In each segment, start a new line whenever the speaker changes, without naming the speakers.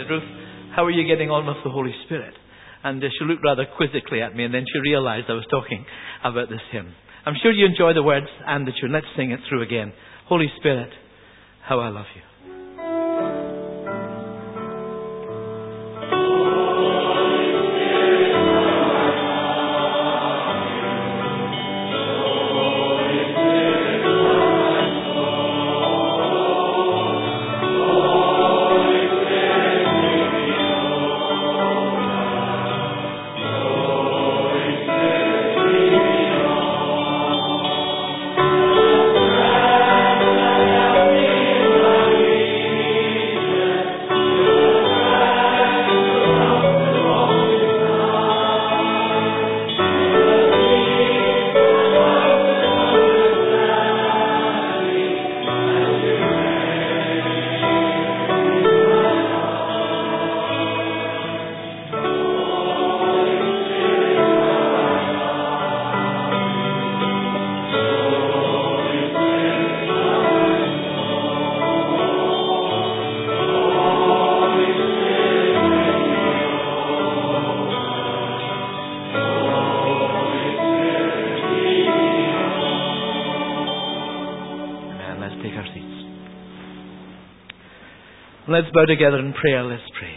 Ruth, how are you getting on with the Holy Spirit? And she looked rather quizzically at me, and then she realized I was talking about this hymn. I'm sure you enjoy the words and the tune. Let's sing it through again. Holy Spirit, how I love you. Let's bow together in prayer. Let's pray.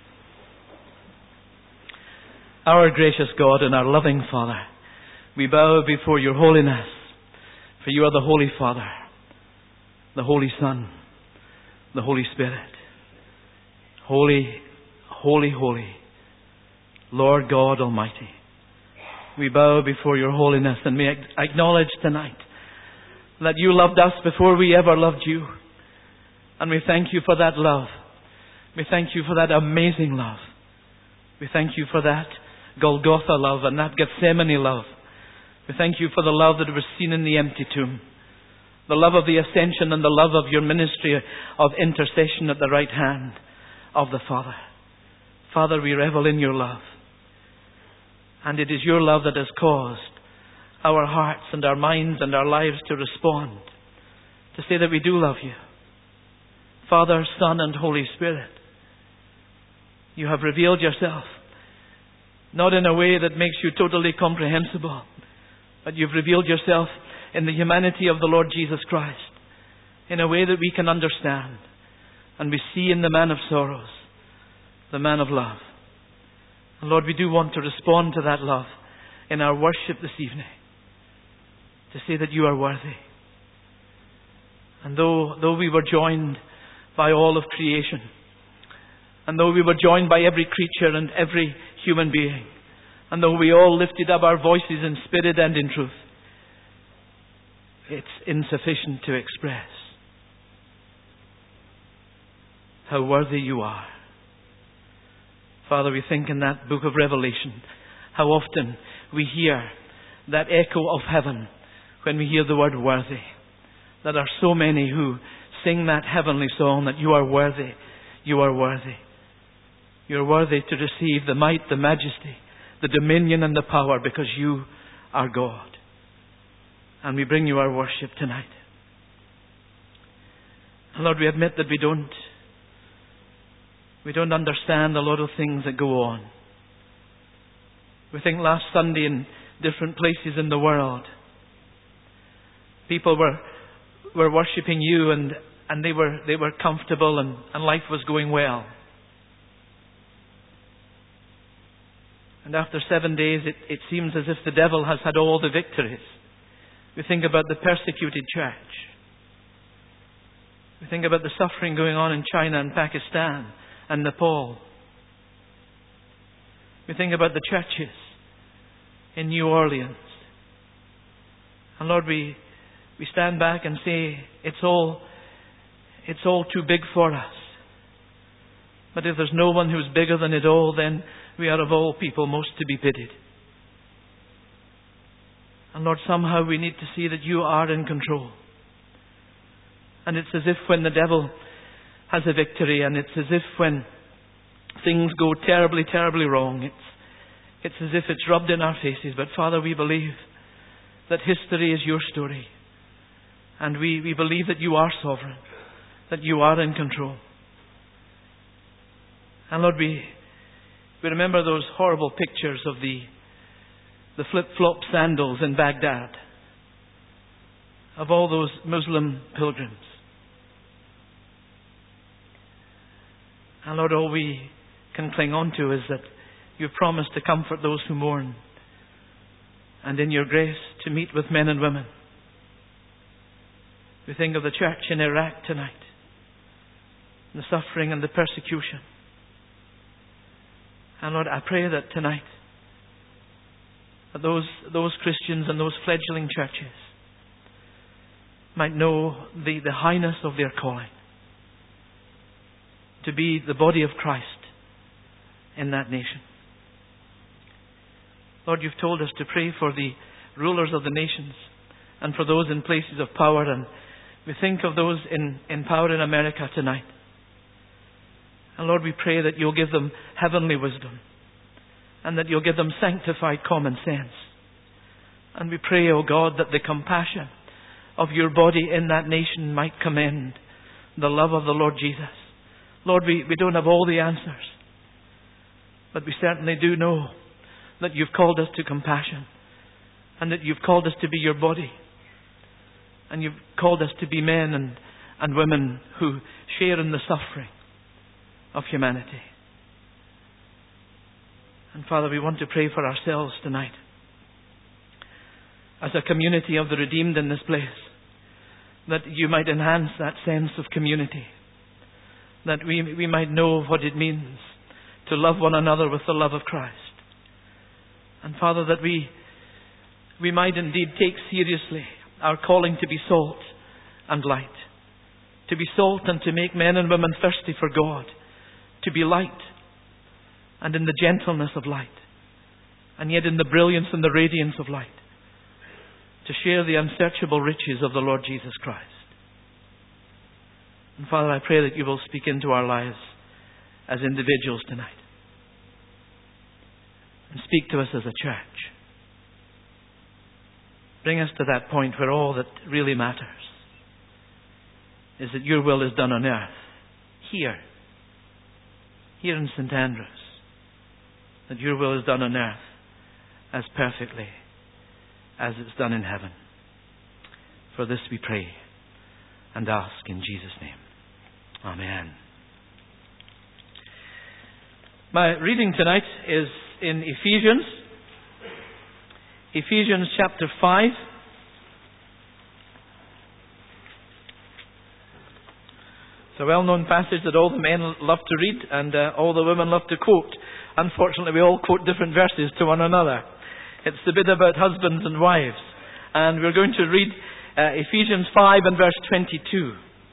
Our gracious God and our loving Father, we bow before your holiness, for you are the Holy Father, the Holy Son, the Holy Spirit. Holy, holy, holy, Lord God Almighty. We bow before your holiness, and we acknowledge tonight that you loved us before we ever loved you. And we thank you for that love. We thank you for that amazing love. We thank you for that Golgotha love and that Gethsemane love. We thank you for the love that was seen in the empty tomb. The love of the ascension and the love of your ministry of intercession at the right hand of the Father. Father, we revel in your love. And it is your love that has caused our hearts and our minds and our lives to respond, to say that we do love you. Father, Son, and Holy Spirit, you have revealed yourself, not in a way that makes you totally comprehensible, but you've revealed yourself in the humanity of the Lord Jesus Christ, in a way that we can understand. And we see in the man of sorrows, the man of love. And Lord, we do want to respond to that love in our worship this evening, to say that you are worthy. And though we were joined by all of creation, and though we were joined by every creature and every human being, and though we all lifted up our voices in spirit and in truth, it's insufficient to express how worthy you are. Father, we think in that book of Revelation, how often we hear that echo of heaven when we hear the word worthy. There are so many who sing that heavenly song that you are worthy, you are worthy. You are worthy to receive the might, the majesty, the dominion and the power, because you are God. And we bring you our worship tonight. And Lord, we admit that we don't understand a lot of things that go on. We think last Sunday in different places in the world, people were worshipping you and they were comfortable and life was going well. And after 7 days, it seems as if the devil has had all the victories. We think about the persecuted church. We think about the suffering going on in China and Pakistan and Nepal. We think about the churches in New Orleans. And Lord, we stand back and say, it's all too big for us. But if there's no one who's bigger than it all, then we are of all people most to be pitied. And Lord, somehow we need to see that you are in control. And it's as if when the devil has a victory, and it's as if when things go terribly, terribly wrong, it's as if it's rubbed in our faces. But Father, we believe that history is your story. And we believe that you are sovereign, that you are in control. And Lord, we remember those horrible pictures of the flip-flop sandals in Baghdad, of all those Muslim pilgrims. And Lord, all we can cling on to is that you've promised to comfort those who mourn, and in your grace to meet with men and women. We think of the church in Iraq tonight, the suffering and the persecution. And Lord, I pray that tonight, that those Christians and those fledgling churches might know the highness of their calling, to be the body of Christ in that nation. Lord, you've told us to pray for the rulers of the nations and for those in places of power, and we think of those in power in America tonight. And Lord, we pray that you'll give them heavenly wisdom and that you'll give them sanctified common sense. And we pray, O God, that the compassion of your body in that nation might commend the love of the Lord Jesus. Lord, we don't have all the answers, but we certainly do know that you've called us to compassion and that you've called us to be your body. And you've called us to be men and women who share in the suffering of humanity. And Father, we want to pray for ourselves tonight, as a community of the redeemed in this place, that you might enhance that sense of community, that we might know what it means to love one another with the love of Christ. And Father, that we might indeed take seriously our calling to be salt and light, to be salt and to make men and women thirsty for God, to be light and in the gentleness of light, and yet in the brilliance and the radiance of light, to share the unsearchable riches of the Lord Jesus Christ. And Father, I pray that you will speak into our lives as individuals tonight, and speak to us as a church. Bring us to that point where all that really matters is that your will is done on earth, here in St. Andrews, that your will is done on earth as perfectly as it's done in heaven. For this we pray and ask in Jesus' name. Amen. My reading tonight is in Ephesians chapter 5. It's a well-known passage that all the men love to read and all the women love to quote. Unfortunately, we all quote different verses to one another. It's the bit about husbands and wives. And we're going to read Ephesians 5 and verse 22.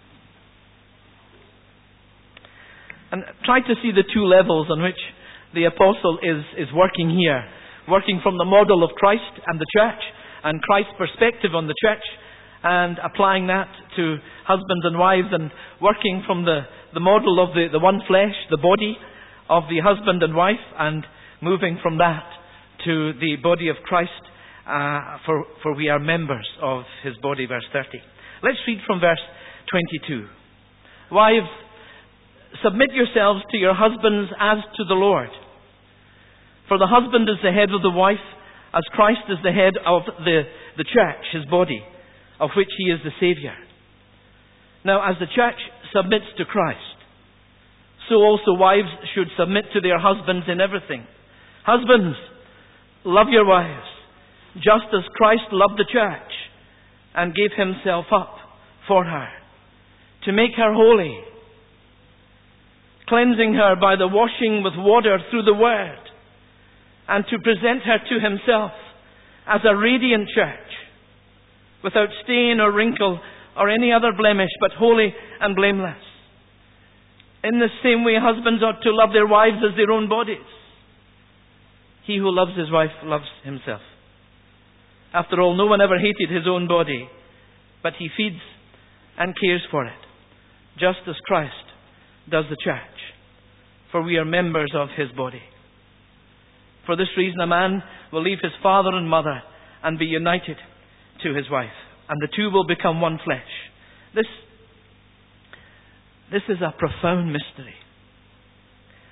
And try to see the two levels on which the apostle is working here. Working from the model of Christ and the church, and Christ's perspective on the church, and applying that to husbands and wives, and working from the model of the one flesh, the body of the husband and wife, and moving from that to the body of Christ, for we are members of his body, verse 30. Let's read from verse 22. Wives, submit yourselves to your husbands as to the Lord. For the husband is the head of the wife, as Christ is the head of the church, his body, of which he is the Saviour. Now, as the church submits to Christ, so also wives should submit to their husbands in everything. Husbands, love your wives, just as Christ loved the church and gave himself up for her, to make her holy, cleansing her by the washing with water through the word, and to present her to himself as a radiant church, without stain or wrinkle or any other blemish, but holy and blameless. In the same way, husbands ought to love their wives as their own bodies. He who loves his wife loves himself. After all, no one ever hated his own body, but he feeds and cares for it, just as Christ does the church, for we are members of his body. For this reason, a man will leave his father and mother and be united to his wife, and the two will become one flesh. This is a profound mystery.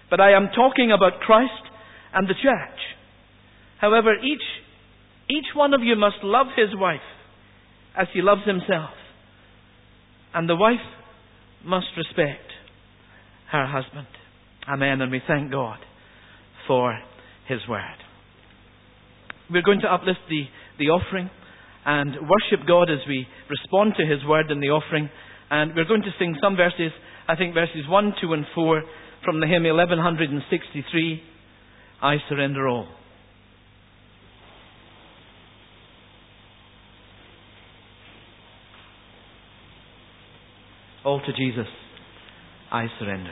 But I am talking about Christ and the church. However, each one of you must love his wife as he loves himself. And the wife must respect her husband. Amen. And we thank God for his word. We're going to uplift the offering and worship God as we respond to his word in the offering. And we're going to sing some verses, I think verses 1, 2 and 4 from the hymn 1163, I Surrender All. All to Jesus, I surrender.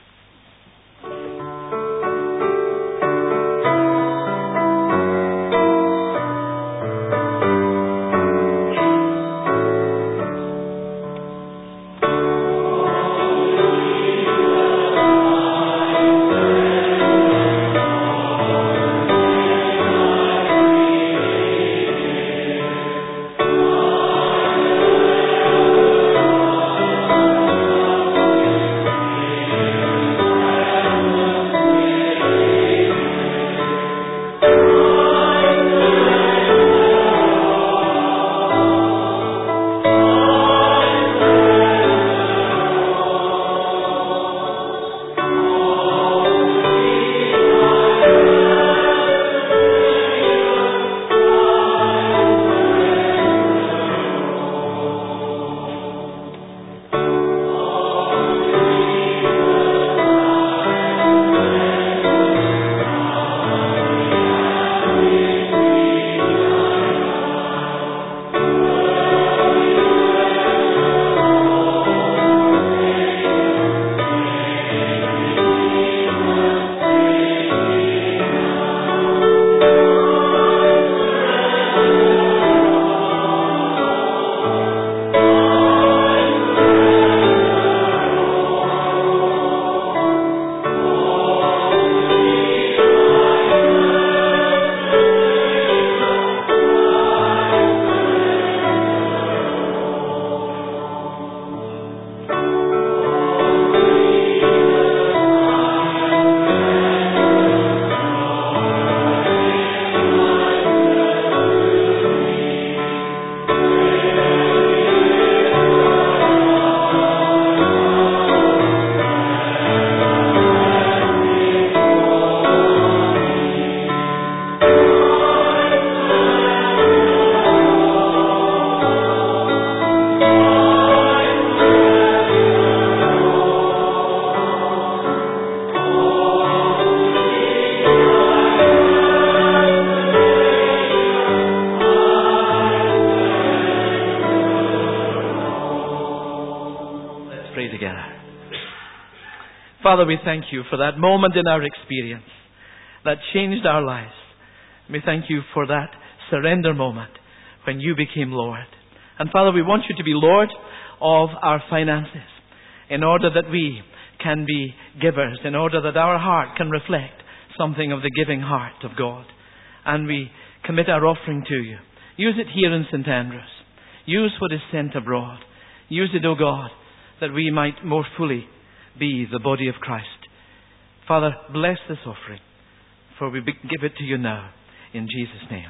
Father, we thank you for that moment in our experience that changed our lives. We thank you for that surrender moment when you became Lord. And Father, we want you to be Lord of our finances in order that we can be givers, in order that our heart can reflect something of the giving heart of God. And we commit our offering to you. Use it here in St. Andrews. Use what is sent abroad. Use it, O God, that we might more fully be the body of Christ. Father, bless this offering, for we give it to you now, in Jesus' name.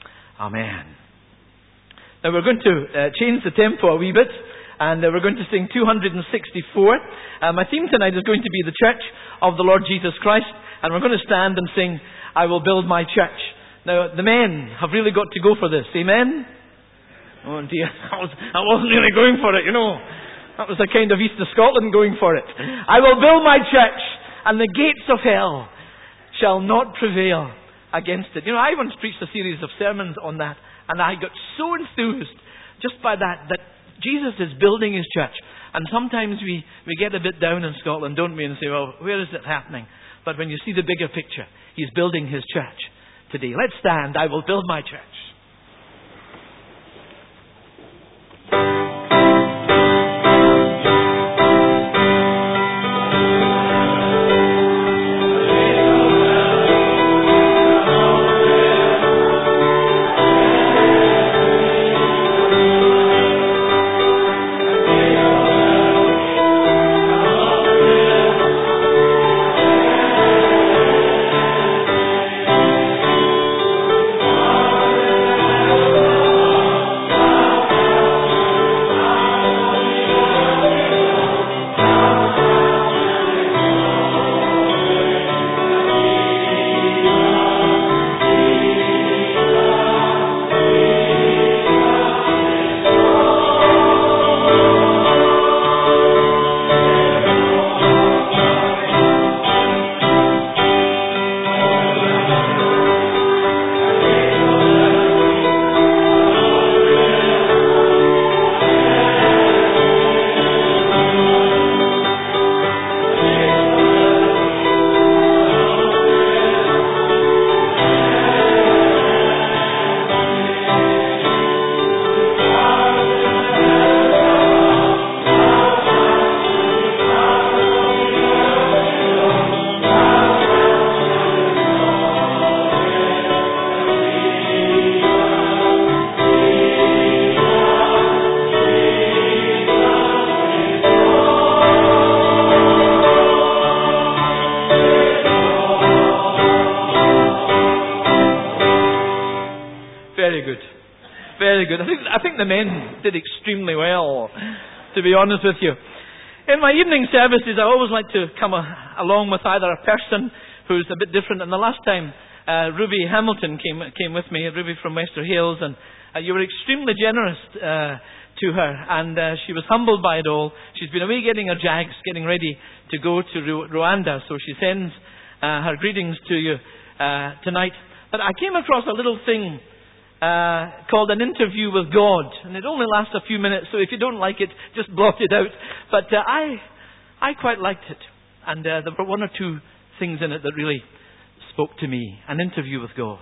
Amen. Now we're going to change the tempo a wee bit, and we're going to sing 264. My theme tonight is going to be the Church of the Lord Jesus Christ, and we're going to stand and sing, I Will Build My Church. Now, the men have really got to go for this. Amen? Oh dear, I wasn't really going for it, you know. That was the kind of East of Scotland going for it. I will build my church, and the gates of hell shall not prevail against it. You know, I once preached a series of sermons on that, and I got so enthused just by that Jesus is building his church. And sometimes we get a bit down in Scotland, don't we, and say, well, where is it happening? But when you see the bigger picture, he's building his church today. Let's stand. I will build my church.
I
Very good. I think the men did extremely well, to be honest with you. In my evening services, I always like to come along with either a person who's a bit different. And the last time, Ruby Hamilton came with me, Ruby from Wester Hales, and you were extremely generous to her, and she was humbled by it all. She's been away getting her jags, getting ready to go to Rwanda, so she sends her greetings to you tonight. But I came across a little thing called An Interview with God, and it only lasts a few minutes, so if you don't like it, just blot it out. But I quite liked it, and there were one or two things in it that really spoke to me. An Interview with God.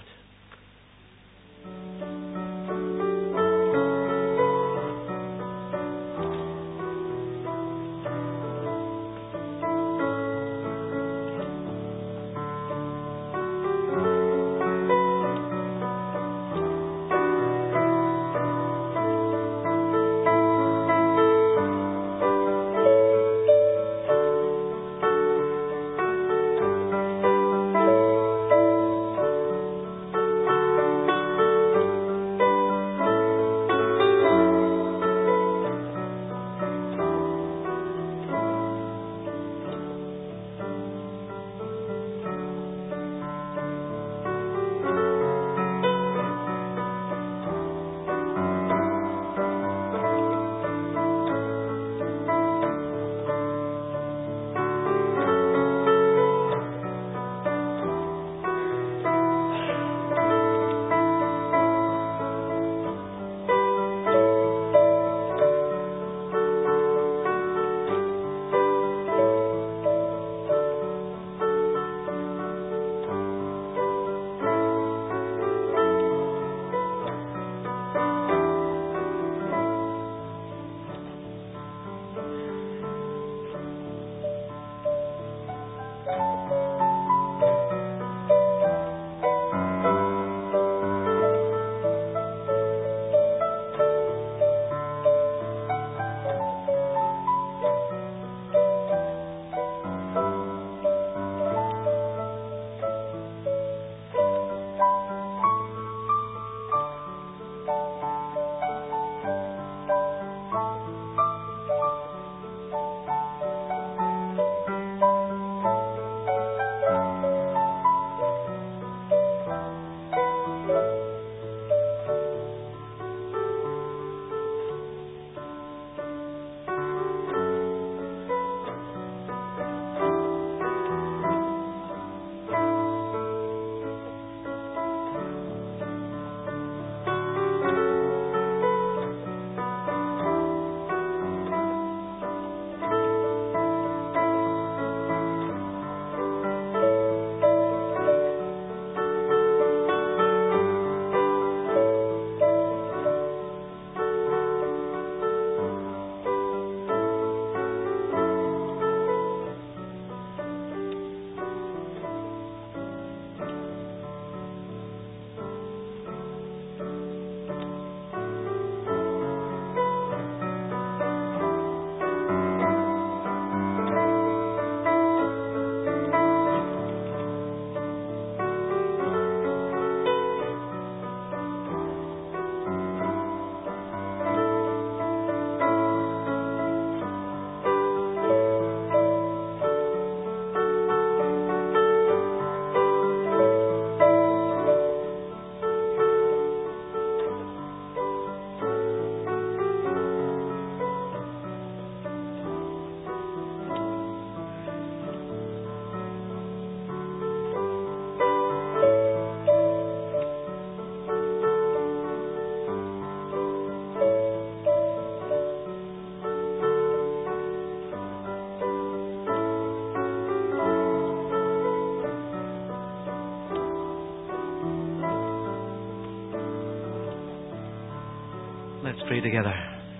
Let's pray together.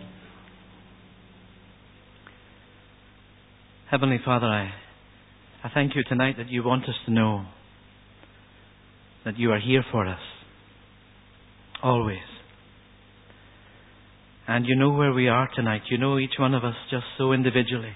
Heavenly Father, I thank you tonight that you want us to know that you are here for us, always. And you know where we are tonight. You know each one of us just so individually.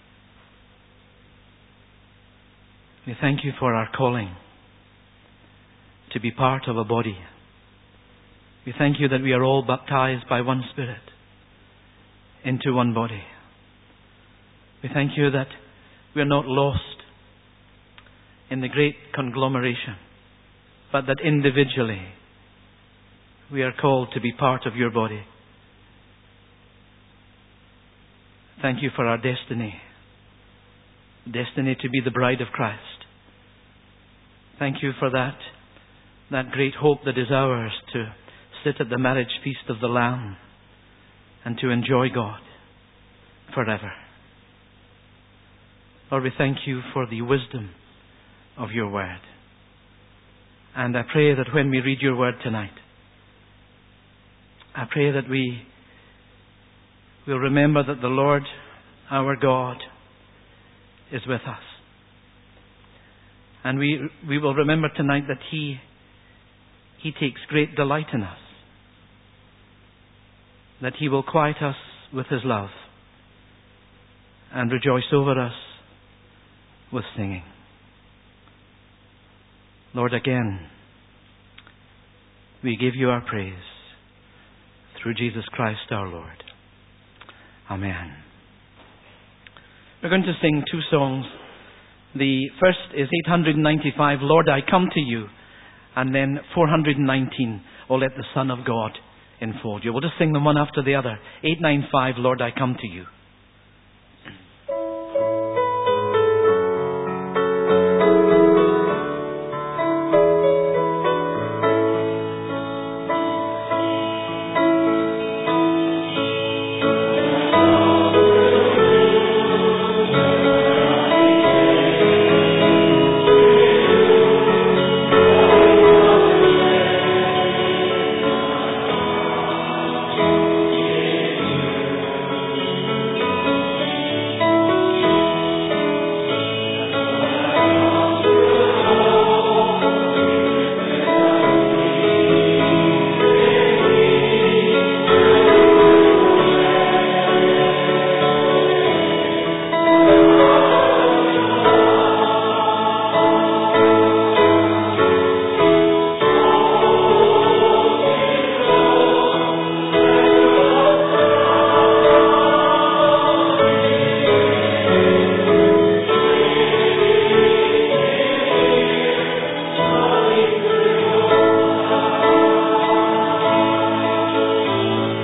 We thank you for our calling to be part of a body, We thank you that we are all baptized by one Spirit into one body. We thank you that we are not lost in the great conglomeration, but that individually we are called to be part of your body. Thank you for our destiny to be the bride of Christ. Thank you for that great hope that is ours to sit at the marriage feast of the Lamb and to enjoy God forever. Lord, we thank you for the wisdom of your word. And I pray that when we read your word tonight, I pray that we will remember that the Lord, our God, is with us. And we will remember tonight that He takes great delight in us. That He will quiet us with His love and rejoice over us with singing. Lord, again, we give you our praise through Jesus Christ our Lord. Amen. We're going to sing two songs. The first is 895, Lord, I come to you. And then 419, oh, let the Son of God enfold you. We'll just sing them one after the other. 895, Lord, I come to you.